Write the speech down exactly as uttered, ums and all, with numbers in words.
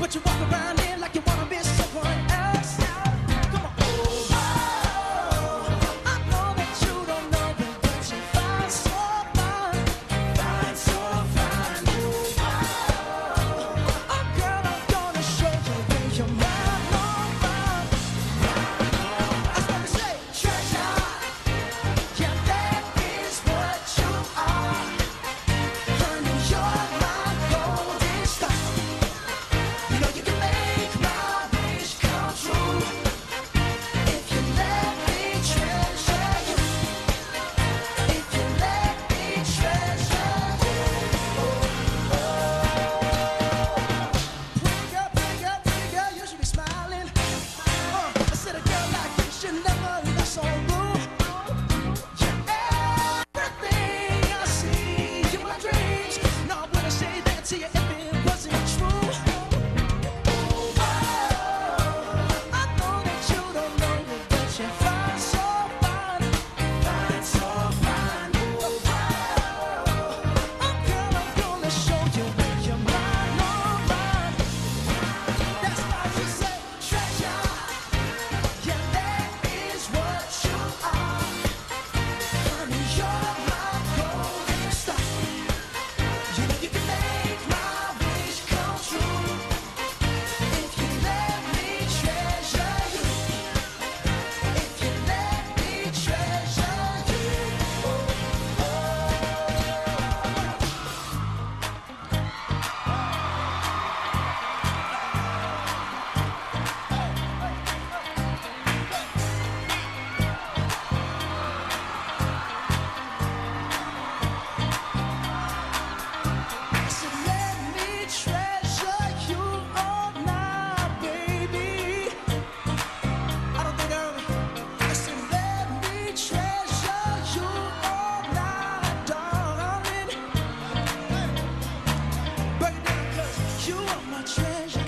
But you walk around here like you wanna be someone else. Come on. Oh, I know that you don't know me, but you find so fine, find so fine. Oh, oh, girl, I'm gonna show you where you're mine, oh, mine. That's what we say, treasure. Yeah, that is what you are. Honey, you're my golden star. You know you can make my wish come true if you let me treasure you. If you let me treasure you. Pretty girl, pretty girl, pretty girl, you should be smiling. Uh, I said a girl like you should never look so rude. You're everything I see in my dreams. No, I wouldn't say that to you if it wasn't true. I know that you don't know me, but you find so fine, find so fine. Oh, girl, I'm gonna show you where you're mine, oh, mine. That's why we say treasure. Yeah, that is what you are. Honey, you're my golden star. You know you can make my wish come true if you let me treasure you. If you let me treasure you. I said, let me treasure you all night, baby. I don't think I heard it. I said, let me treasure you all night, darling. Break it down, 'cause you are my treasure.